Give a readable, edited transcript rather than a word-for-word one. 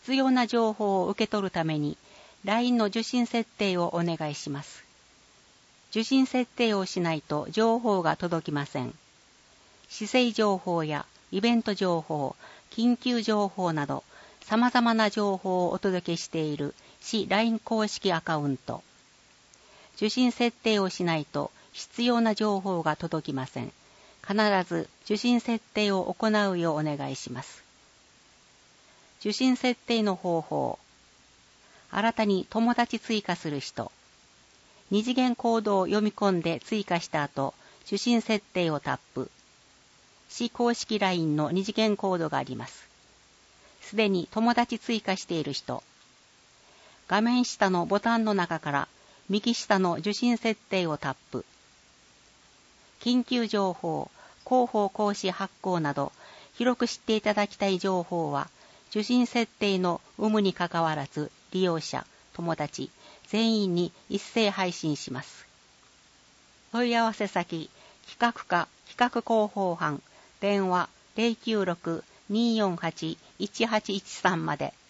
必要な情報を受け取るために LINE の受信設定をお願いします。受信設定をしないと情報が届きません。市政情報やイベント情報、緊急情報など様々な情報をお届けしている市 LINE 公式アカウント。受信設定をしないと必要な情報が届きません。必ず受信設定を行うようお願いします。受信設定の方法。新たに友達追加する人。二次元コードを読み込んで追加した後、受信設定をタップ。市公式 LINE の二次元コードがあります。すでに友達追加している人。画面下のボタンの中から右下の受信設定をタップ。緊急情報、広報講師発行など、広く知っていただきたい情報は、受信設定の有無にかかわらず、利用者、友達、全員に一斉配信します。問い合わせ先、企画課企画広報班、電話 096-248-1813 まで。